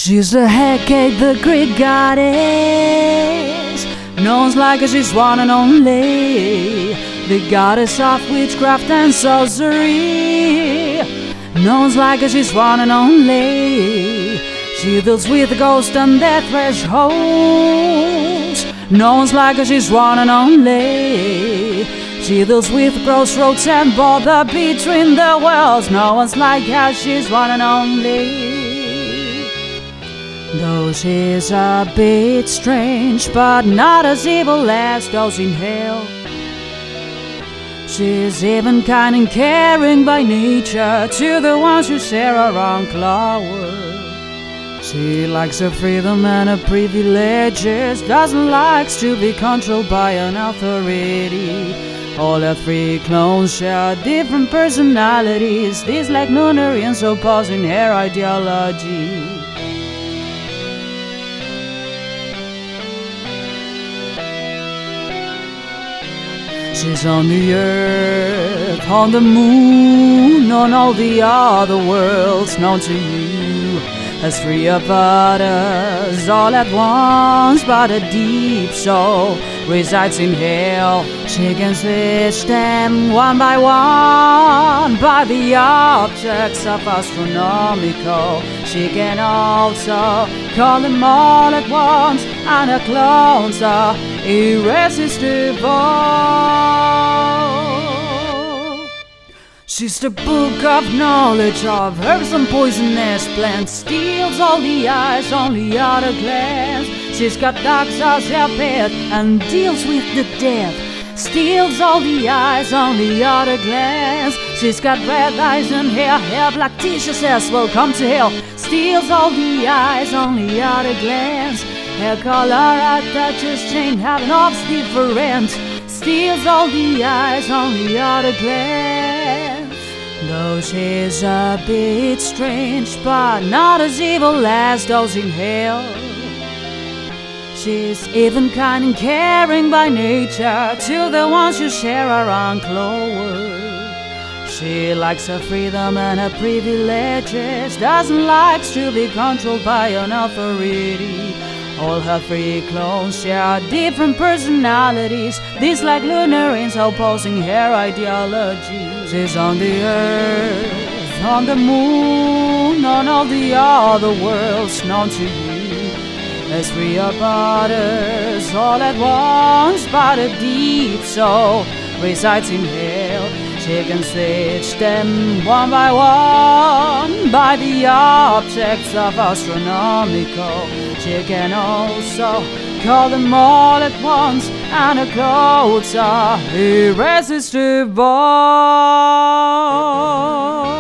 She's the Hecate, the Greek goddess, known like she's one and only, the goddess of witchcraft and sorcery, known like she's one and only. She deals with ghosts and death thresholds, known like she's one and only. She deals with crossroads and border between the worlds, no one's like her, she's one and only. Though she's a bit strange, but not as evil as those in hell. She's even kind and caring by nature to the ones who share her own clover. She likes her freedom and her privileges, doesn't like to be controlled by an authority. All her three clones share different personalities, these like Lunarians opposing her ideology. She's on the earth, on the moon, on all the other worlds known to you. As three of others all at once, but a deep soul resides in hell. She can switch them one by the objects of astronomical. She can also call them all at once, and her clones are irresistible. She's the book of knowledge of herbs and poisonous plants, steals all the eyes, only at a glance. She's got dogs as her pet and deals with the dead, steals all the eyes, only at a glance. She's got red eyes and hair black t-shirt says welcome to hell, steals all the eyes, only at a glance. Hair color attaches chain having offs different, steals all the eyes, only at a glance. Though she's a bit strange, but not as evil as those in hell. She's even kind and caring by nature to the ones who share her own clover. She likes her freedom and her privileges, doesn't like to be controlled by an authority. All her three clones share different personalities, these like Lunarians opposing her ideology. She's on the earth, on the moon, on all the other worlds known to you. As three of others all at once, but a deep soul resides in hell. She can switch them one by the objects of astronomical. She can also call them all at once, and her codes are irresistible.